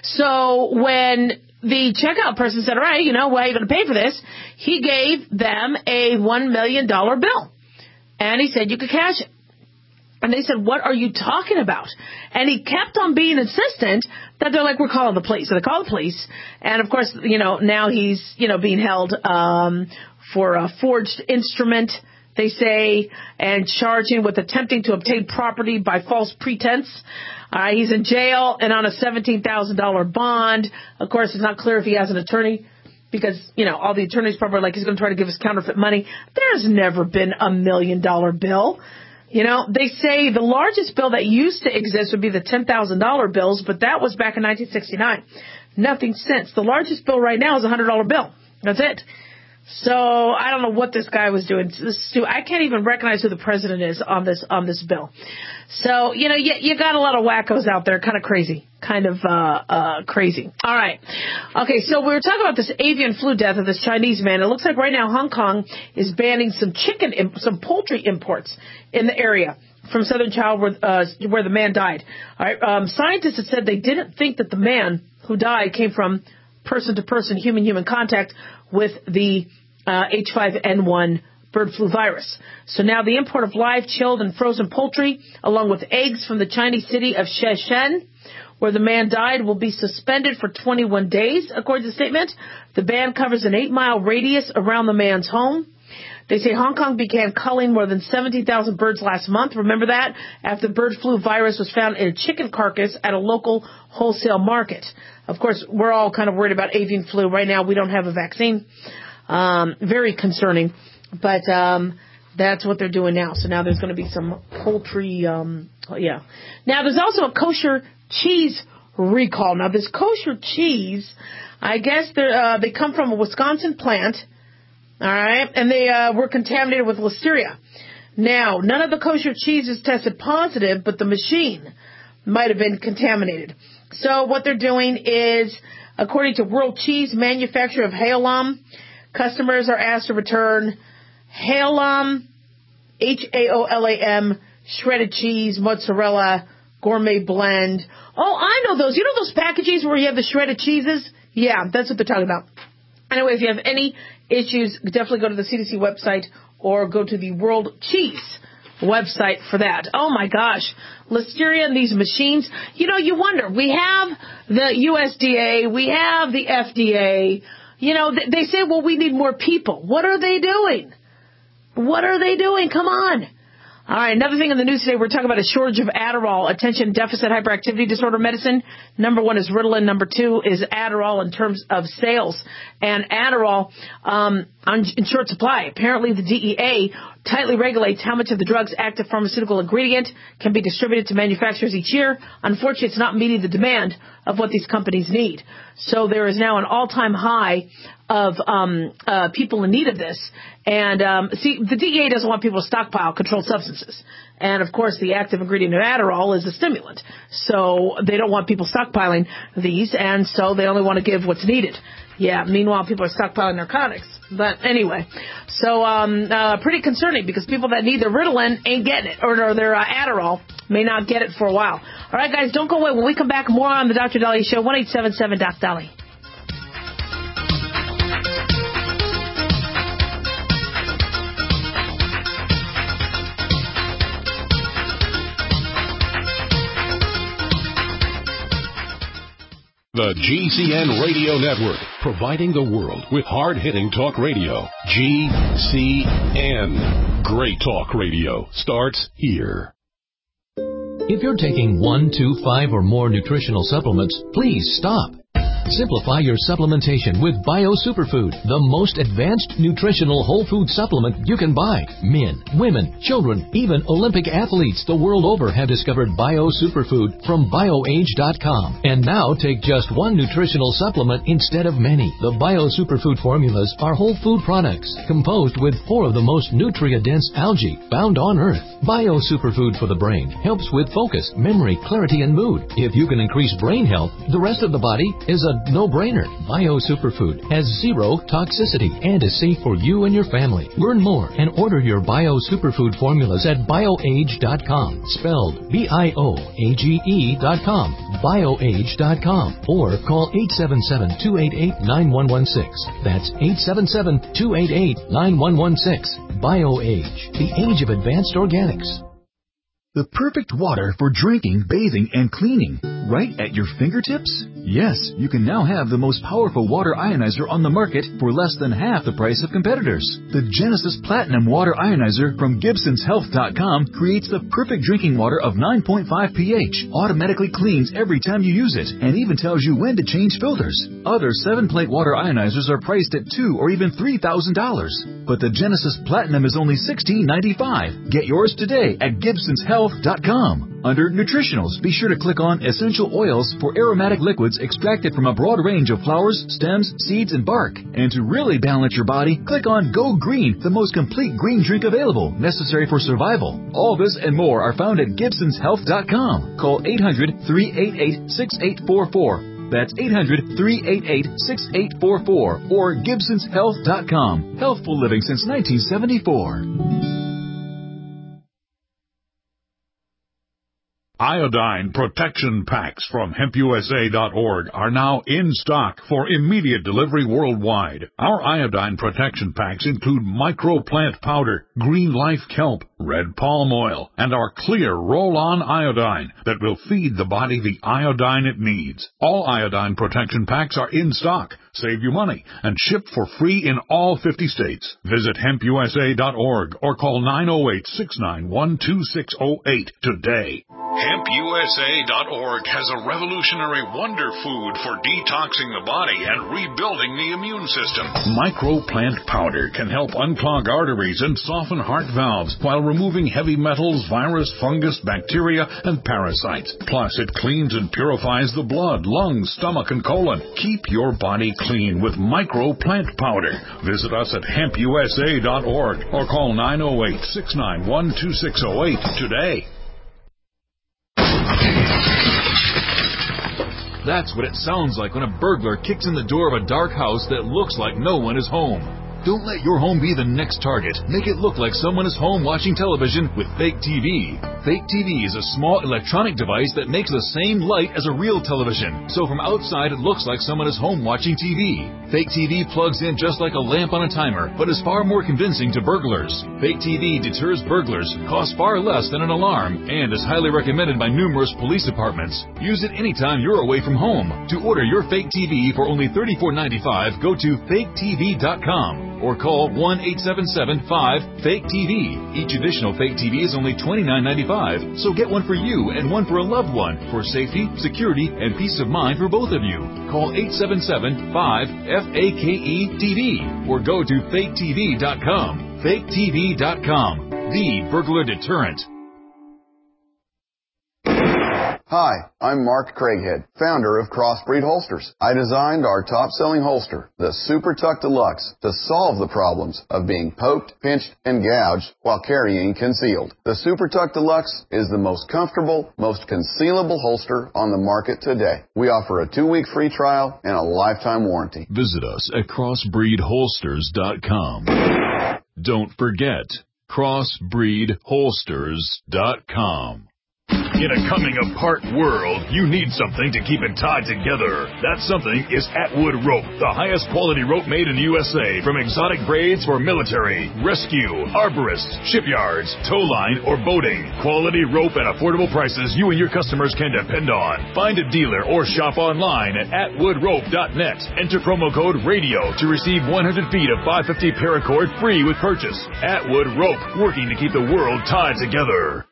So when the checkout person said, all right, you know, why are you going to pay for this? He gave them a one million dollar bill. And he said you could cash it. And they said, what are you talking about? And he kept on being insistent that they're like, we're calling the police. So they call the police. And, of course, you know, now he's, you know, being held um, for a forged instrument, they say, and charging with attempting to obtain property by false pretense. Uh, he's in jail and on a seventeen thousand dollars bond. Of course, it's not clear if he has an attorney because, you know, all the attorneys probably are like he's going to try to give us counterfeit money. There's never been a million dollar bill. You know, they say the largest bill that used to exist would be the ten thousand dollars bills, but that was back in nineteen sixty-nine. Nothing since. The largest bill right now is a one hundred dollar bill. That's it. So I don't know what this guy was doing. I can't even recognize who the president is on this on this bill. So, you know, you, you got a lot of wackos out there, kind of crazy, kind of uh, uh, crazy. All right. Okay, so we were talking about this avian flu death of this Chinese man. It looks like right now Hong Kong is banning some chicken, some poultry imports in the area from southern China where, uh, where the man died. All right. Um, scientists have said they didn't think that the man who died came from person-to-person, human-human contact with the uh, H five N one bird flu virus. So now the import of live, chilled, and frozen poultry, along with eggs from the Chinese city of Shenzhen, where the man died, will be suspended for twenty-one days, according to the statement. The ban covers an eight-mile radius around the man's home. They say Hong Kong began culling more than seventy thousand birds last month. Remember that? After the bird flu virus was found in a chicken carcass at a local wholesale market. Of course, we're all kind of worried about avian flu. Right now, we don't have a vaccine. Um, very concerning. But um, that's what they're doing now. So now there's going to be some poultry, um, yeah. Now, there's also a kosher cheese recall. Now, this kosher cheese, I guess they're, uh, they come from a Wisconsin plant. All right, and they uh, were contaminated with listeria. Now, none of the kosher cheeses tested positive, but the machine might have been contaminated. So what they're doing is, according to World Cheese Manufacturer of Halom, customers are asked to return Halom, H A O L A M, shredded cheese, mozzarella, gourmet blend. Oh, I know those. You know those packages where you have the shredded cheeses? Yeah, that's what they're talking about. Anyway, if you have any issues, definitely go to the C D C website or go to the World Cheese website for that. Oh, my gosh. Listeria in these machines. You know, you wonder. We have the U S D A. We have the F D A. You know, they say, well, we need more people. What are they doing? What are they doing? Come on. All right, another thing in the news today, we're talking about a shortage of Adderall, attention deficit hyperactivity disorder medicine. Number one is Ritalin. Number two is Adderall in terms of sales. And Adderall um, on, in short supply. Apparently the D E A tightly regulates how much of the drug's active pharmaceutical ingredient can be distributed to manufacturers each year. Unfortunately, it's not meeting the demand of what these companies need. So there is now an all-time high of um, uh, people in need of this. And, um, see, the D E A doesn't want people to stockpile controlled substances. And, of course, the active ingredient of Adderall is a stimulant. So they don't want people stockpiling these, and so they only want to give what's needed. Yeah, meanwhile, people are stockpiling narcotics. But anyway, so um, uh, pretty concerning because people that need their Ritalin ain't getting it, or, or their uh, Adderall may not get it for a while. All right, guys, don't go away. When we come back, more on the Doctor Daliah Show, one eight seven seven Doc Dolly. The G C N Radio Network, providing the world with hard-hitting talk radio. G C N. Great talk radio starts here. If you're taking one, two, five, or more nutritional supplements, please stop. Simplify your supplementation with Bio Superfood, the most advanced nutritional whole food supplement you can buy. Men, women, children, even Olympic athletes the world over have discovered Bio Superfood from bio age dot com. And now take just one nutritional supplement instead of many. The Bio Superfood formulas are whole food products composed with four of the most nutrient-dense algae found on Earth. Bio Superfood for the brain helps with focus, memory, clarity, and mood. If you can increase brain health, the rest of the body is a no-brainer. Bio Superfood has zero toxicity and is safe for you and your family. Learn more and order your Bio Superfood formulas at bio age dot com, spelled B I O A G E dot com, bio age dot com, or call eight seven seven, two eight eight, nine one one six. That's eight seven seven, two eight eight, nine one one six. BioAge, the age of advanced organics. The perfect water for drinking, bathing, and cleaning. Right at your fingertips? Yes, you can now have the most powerful water ionizer on the market for less than half the price of competitors. The Genesis Platinum Water Ionizer from Gibsons Health dot com creates the perfect drinking water of nine point five pH, automatically cleans every time you use it, and even tells you when to change filters. Other seven-plate water ionizers are priced at two thousand dollars or even three thousand dollars. But the Genesis Platinum is only sixteen ninety-five. Get yours today at Gibsons Health dot com. Under Nutritionals, be sure to click on Essential Oils for aromatic liquids extracted from a broad range of flowers, stems, seeds, and bark. And to really balance your body, click on Go Green, the most complete green drink available, necessary for survival. All this and more are found at Gibsons Health dot com. Call eight hundred, three eight eight, six eight four four. That's eight hundred, three eight eight, six eight four four or Gibsons Health dot com. Healthful living since nineteen seventy-four. Iodine protection packs from hemp U S A dot org are now in stock for immediate delivery worldwide. Our iodine protection packs include microplant powder, green life kelp, red palm oil, and our clear roll-on iodine that will feed the body the iodine it needs. All iodine protection packs are in stock. Save you money and ship for free in all fifty states. Visit hemp U S A dot org or call nine oh eight, six nine one, two six oh eight today. hemp U S A dot org has a revolutionary wonder food for detoxing the body and rebuilding the immune system. Microplant powder can help unclog arteries and soften heart valves while removing heavy metals, virus, fungus, bacteria, and parasites. Plus, it cleans and purifies the blood, lungs, stomach, and colon. Keep your body clean with Microplant powder. Visit us at hemp U S A dot org or call nine oh eight, six nine one, two six oh eight today. That's what it sounds like when a burglar kicks in the door of a dark house that looks like no one is home. Don't let your home be the next target. Make it look like someone is home watching television with Fake T V. Fake T V is a small electronic device that makes the same light as a real television. So from outside, it looks like someone is home watching T V. Fake T V plugs in just like a lamp on a timer, but is far more convincing to burglars. Fake T V deters burglars, costs far less than an alarm, and is highly recommended by numerous police departments. Use it anytime you're away from home. To order your Fake T V for only thirty-four ninety-five, go to fake T V dot com. Or call one eight seven seven, five, fake T V. Each additional Fake T V is only twenty-nine ninety-five, so get one for you and one for a loved one for safety, security, and peace of mind for both of you. Call eight seven seven, five, F A K E T V or go to fake T V dot com. fake T V dot com, the burglar deterrent. Hi, I'm Mark Craighead, founder of Crossbreed Holsters. I designed our top-selling holster, the Super Tuck Deluxe, to solve the problems of being poked, pinched, and gouged while carrying concealed. The Super Tuck Deluxe is the most comfortable, most concealable holster on the market today. We offer a two-week free trial and a lifetime warranty. Visit us at crossbreed holsters dot com. Don't forget, crossbreed holsters dot com. In a coming-apart world, you need something to keep it tied together. That something is Atwood Rope, the highest quality rope made in the U S A, from exotic braids for military, rescue, arborists, shipyards, tow line, or boating. Quality rope at affordable prices you and your customers can depend on. Find a dealer or shop online at atwood rope dot net. Enter promo code RADIO to receive one hundred feet of five fifty paracord free with purchase. Atwood Rope, working to keep the world tied together.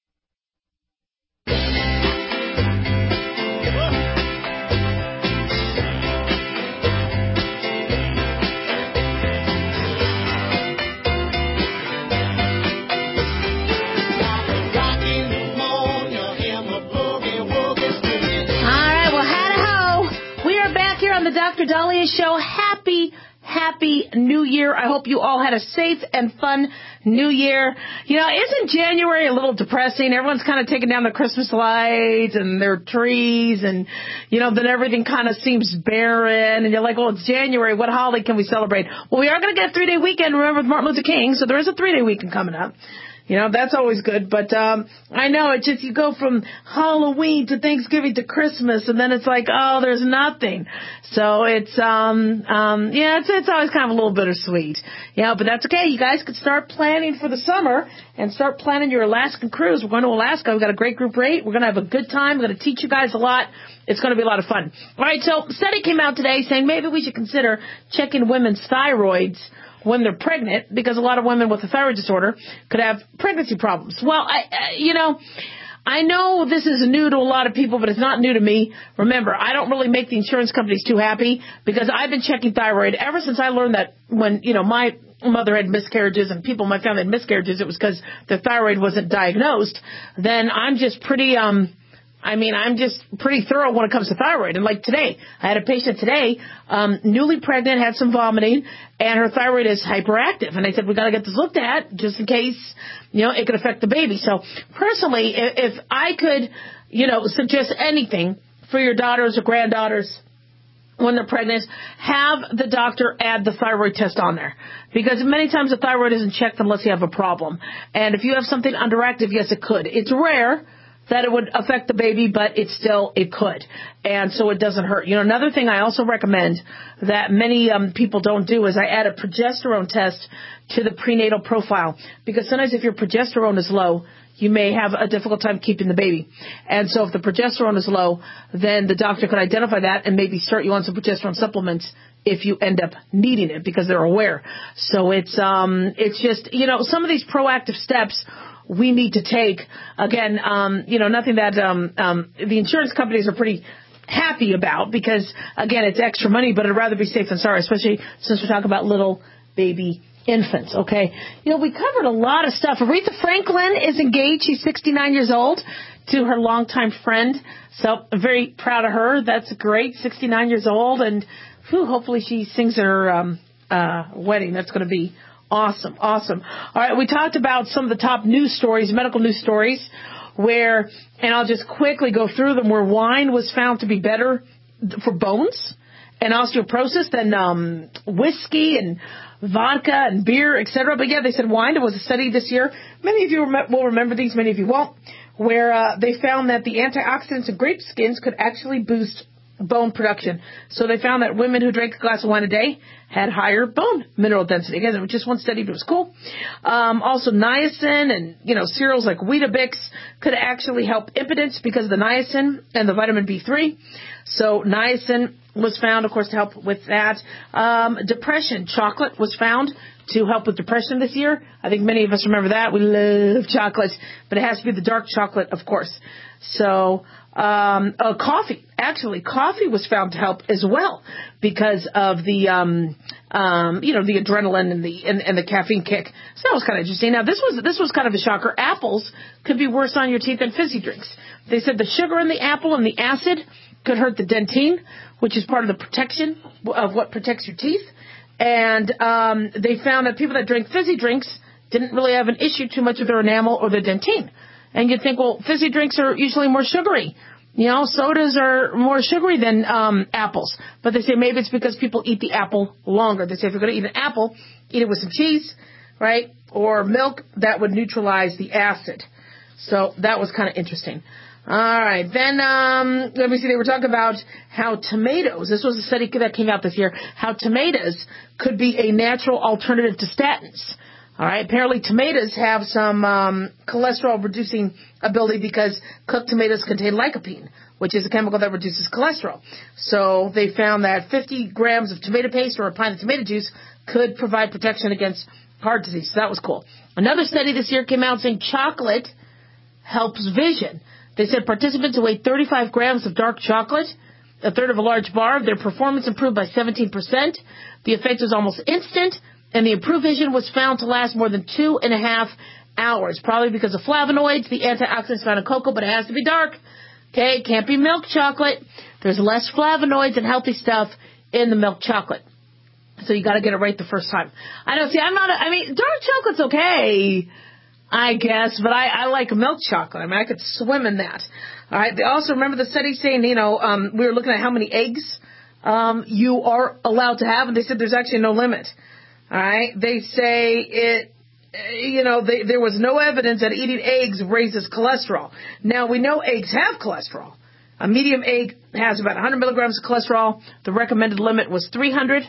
The Doctor Dahlia Show. Happy, happy New Year. I hope you all had a safe and fun New Year. You know, isn't January a little depressing? Everyone's kind of taking down the Christmas lights and their trees, and, you know, then everything kind of seems barren, and you're like, well, it's January. What holiday can we celebrate? Well, we are going to get a three-day weekend, remember, with Martin Luther King, so there is a three-day weekend coming up. You know, that's always good. But um, I know it's just you go from Halloween to Thanksgiving to Christmas, and then it's like, oh, there's nothing. So it's, um, um, yeah, it's, it's always kind of a little bittersweet. Yeah, but that's okay. You guys could start planning for the summer and start planning your Alaskan cruise. We're going to Alaska. We've got a great group rate. We're going to have a good time. We're going to teach you guys a lot. It's going to be a lot of fun. All right, so a study came out today saying maybe we should consider checking women's thyroids when they're pregnant, because a lot of women with a thyroid disorder could have pregnancy problems. Well, I, uh, you know, I know this is new to a lot of people, but it's not new to me. Remember, I don't really make the insurance companies too happy, because I've been checking thyroid ever since I learned that when, you know, my mother had miscarriages and people in my family had miscarriages, it was because their thyroid wasn't diagnosed. Then I'm just pretty, um, I mean, I'm just pretty thorough when it comes to thyroid. And like today, I had a patient today, um, newly pregnant, had some vomiting, and her thyroid is hyperactive. And I said, we got to get this looked at just in case, you know, it could affect the baby. So personally, if, if I could, you know, suggest anything for your daughters or granddaughters when they're pregnant, have the doctor add the thyroid test on there. Because many times the thyroid isn't checked unless you have a problem. And if you have something underactive, yes, it could. It's rare that it would affect the baby, but it still, it could. And so it doesn't hurt. You know, another thing I also recommend that many um, people don't do is I add a progesterone test to the prenatal profile. Because sometimes if your progesterone is low, you may have a difficult time keeping the baby. And so if the progesterone is low, then the doctor could identify that and maybe start you on some progesterone supplements if you end up needing it, because they're aware. So it's, um, it's just, you know, some of these proactive steps we need to take. Again, um, you know, nothing that um, um, the insurance companies are pretty happy about, because, again, it's extra money, but I'd rather be safe than sorry, especially since we're talking about little baby infants, okay? You know, we covered a lot of stuff. Aretha Franklin is engaged. She's sixty-nine years old to her longtime friend. So I'm very proud of her. That's great, sixty-nine years old. And whew, hopefully she sings her um, uh, wedding. That's going to be Awesome, awesome. All right, we talked about some of the top news stories, medical news stories, where, and I'll just quickly go through them, where wine was found to be better for bones and osteoporosis than um, whiskey and vodka and beer, et cetera. But yeah, they said wine. There was a study this year. Many of you rem- will remember these, many of you won't, where uh, they found that the antioxidants in grape skins could actually boost bone production. So they found that women who drank a glass of wine a day had higher bone mineral density. Again, it was just one study, but it was cool. Um, also, niacin and, you know, cereals like Weetabix could actually help impotence because of the niacin and the vitamin B three. So niacin was found, of course, to help with that. Um, depression, chocolate was found to help with depression this year. I think many of us remember that. We love chocolate, but it has to be the dark chocolate, of course. So, um, uh, coffee, actually, coffee was found to help as well because of the, um, um, you know, the adrenaline and the, and, and the caffeine kick. So that was kind of interesting. Now, this was, this was kind of a shocker. Apples could be worse on your teeth than fizzy drinks. They said the sugar in the apple and the acid could hurt the dentine, which is part of the protection of what protects your teeth. And, um, they found that people that drink fizzy drinks didn't really have an issue too much with their enamel or their dentine. And you'd think, well, fizzy drinks are usually more sugary. You know, sodas are more sugary than um, apples. But they say maybe it's because people eat the apple longer. They say if you're going to eat an apple, eat it with some cheese, right, or milk. That would neutralize the acid. So that was kind of interesting. All right. Then, um, let me see. They were talking about how tomatoes, this was a study that came out this year, how tomatoes could be a natural alternative to statins. All right. Apparently, tomatoes have some um, cholesterol-reducing ability because cooked tomatoes contain lycopene, which is a chemical that reduces cholesterol. So they found that fifty grams of tomato paste or a pint of tomato juice could provide protection against heart disease. So that was cool. Another study this year came out saying chocolate helps vision. They said participants who ate thirty-five grams of dark chocolate, a third of a large bar, their performance improved by seventeen percent. The effect was almost instant. And the improved vision was found to last more than two and a half hours, probably because of flavonoids, the antioxidants found in cocoa, but it has to be dark. Okay, it can't be milk chocolate. There's less flavonoids and healthy stuff in the milk chocolate. So you got to get it right the first time. I don't see, I'm not, a, I mean, dark chocolate's okay, I guess, but I, I like milk chocolate. I mean, I could swim in that. All right, they also remember the study saying, you know, um, we were looking at how many eggs um, you are allowed to have, and they said there's actually no limit. All right. They say it, you know, they, there was no evidence that eating eggs raises cholesterol. Now, we know eggs have cholesterol. A medium egg has about one hundred milligrams of cholesterol. The recommended limit was three hundred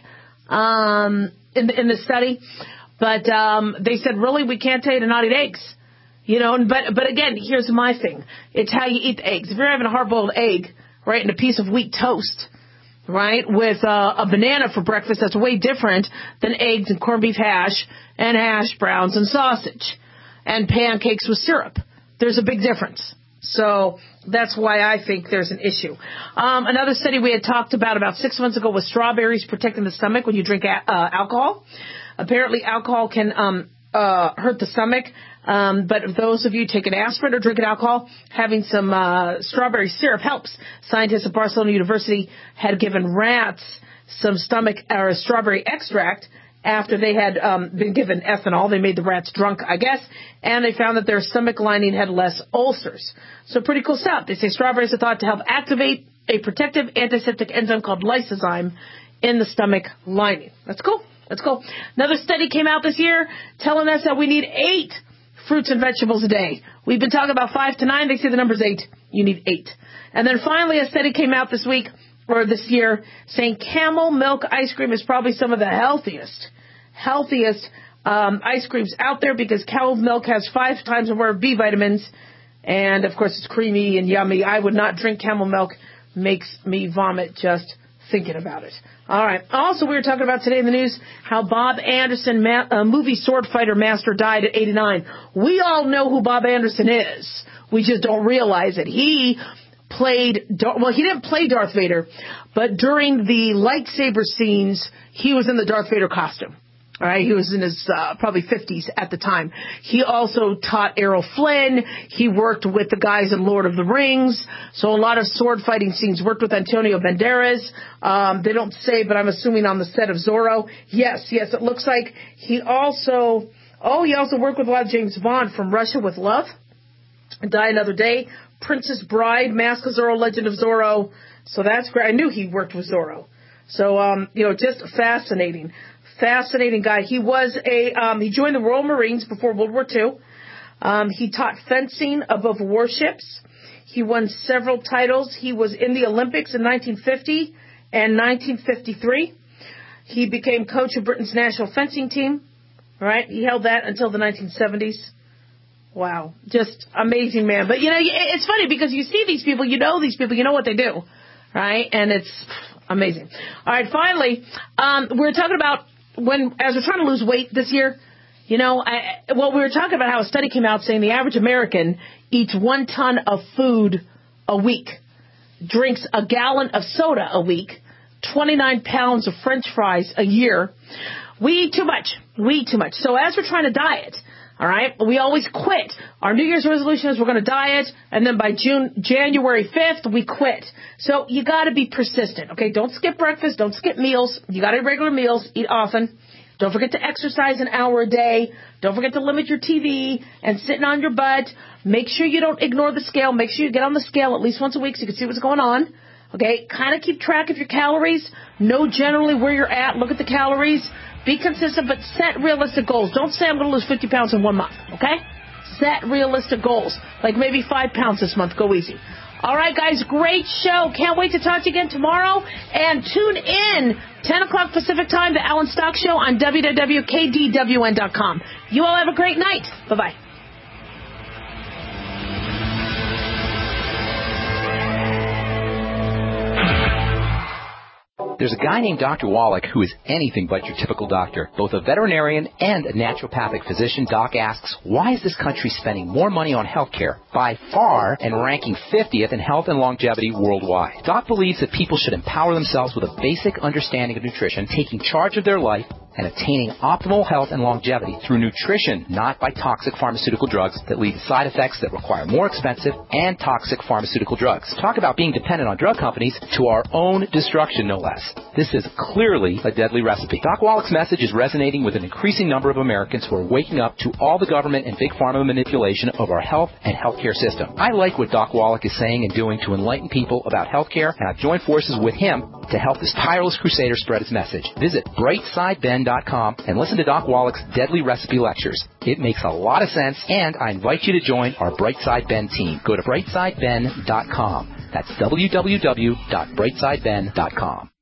um, in, the, in the study. But um, they said, really, we can't tell you to not eat eggs. You know, but but again, here's my thing. It's how you eat the eggs. If you're having a hard-boiled egg, right, and a piece of wheat toast, right, with uh, a banana for breakfast, that's way different than eggs and corned beef hash and hash browns and sausage and pancakes with syrup. There's a big difference. So that's why I think there's an issue. Um, another study we had talked about about six months ago was strawberries protecting the stomach when you drink a- uh, alcohol. Apparently, alcohol can um, uh, hurt the stomach. Um, but if those of you taking aspirin or drinking alcohol, having some uh, strawberry syrup helps. Scientists at Barcelona University had given rats some stomach or strawberry extract after they had um, been given ethanol. They made the rats drunk, I guess, and they found that their stomach lining had less ulcers. So pretty cool stuff. They say strawberries are thought to help activate a protective antiseptic enzyme called lysozyme in the stomach lining. That's cool. That's cool. Another study came out this year telling us that we need eight fruits and vegetables a day. We've been talking about five to nine. They say the number's eight. You need eight. And then finally, a study came out this week, or this year, saying camel milk ice cream is probably some of the healthiest, healthiest um, ice creams out there because camel milk has five times more B vitamins. And, of course, it's creamy and yummy. I would not drink camel milk. Makes me vomit just thinking about it. All right. Also, we were talking about today in the news how Bob Anderson, ma- uh, movie sword fighter master, died at eighty-nine. We all know who Bob Anderson is. We just don't realize it. He played, well, he didn't play Darth Vader, but during the lightsaber scenes, he was in the Darth Vader costume. All right, he was in his uh, probably fifties at the time. He also taught Errol Flynn. He worked with the guys in Lord of the Rings. So a lot of sword fighting scenes. Worked with Antonio Banderas. Um, they don't say, but I'm assuming on the set of Zorro. Yes, yes, it looks like he also. Oh, he also worked with a lot of James Bond from Russia with Love. Die Another Day. Princess Bride, Mask of Zorro, Legend of Zorro. So that's great. I knew he worked with Zorro. So um, you know, just fascinating. Fascinating guy. He was a, um, he joined the Royal Marines before World War Two. Um, he taught fencing above warships. He won several titles. He was in the Olympics in nineteen fifty and nineteen fifty-three. He became coach of Britain's national fencing team. Right? He held that until the nineteen seventies. Wow. Just amazing man. But, you know, it's funny because you see these people, you know these people, you know what they do. Right? And it's amazing. All right. Finally, um, we're talking about when, as we're trying to lose weight this year, you know, I, well, we were talking about how a study came out saying the average American eats one ton of food a week, drinks a gallon of soda a week, twenty-nine pounds of French fries a year. We eat too much. We eat too much. So as we're trying to diet, all right, we always quit. Our New Year's resolution is we're going to diet, and then by June, January fifth, we quit. So you got to be persistent, okay? Don't skip breakfast. Don't skip meals. You got to eat regular meals. Eat often. Don't forget to exercise an hour a day. Don't forget to limit your T V and sitting on your butt. Make sure you don't ignore the scale. Make sure you get on the scale at least once a week so you can see what's going on. Okay? Kind of keep track of your calories. Know generally where you're at. Look at the calories. Be consistent, but set realistic goals. Don't say I'm going to lose fifty pounds in one month, okay? Set realistic goals, like maybe five pounds this month. Go easy. All right, guys, great show. Can't wait to talk to you again tomorrow. And tune in, ten o'clock Pacific time, the Alan Stock Show on w w w dot k d w n dot com. You all have a great night. Bye-bye. There's a guy named Doctor Wallach who is anything but your typical doctor. Both a veterinarian and a naturopathic physician, Doc asks, why is this country spending more money on health care by far and ranking fiftieth in health and longevity worldwide? Doc believes that people should empower themselves with a basic understanding of nutrition, taking charge of their life, and attaining optimal health and longevity through nutrition, not by toxic pharmaceutical drugs that lead to side effects that require more expensive and toxic pharmaceutical drugs. Talk about being dependent on drug companies to our own destruction, no less. This is clearly a deadly recipe. Doc Wallach's message is resonating with an increasing number of Americans who are waking up to all the government and big pharma manipulation of our health and healthcare system. I like what Doc Wallach is saying and doing to enlighten people about healthcare, and I've joined forces with him to help this tireless crusader spread his message. Visit brightside bend dot com and listen to Doc Wallach's Deadly Recipe Lectures. It makes a lot of sense, and I invite you to join our Brightside Ben team. Go to brightside ben dot com. That's w w w dot brightside ben dot com.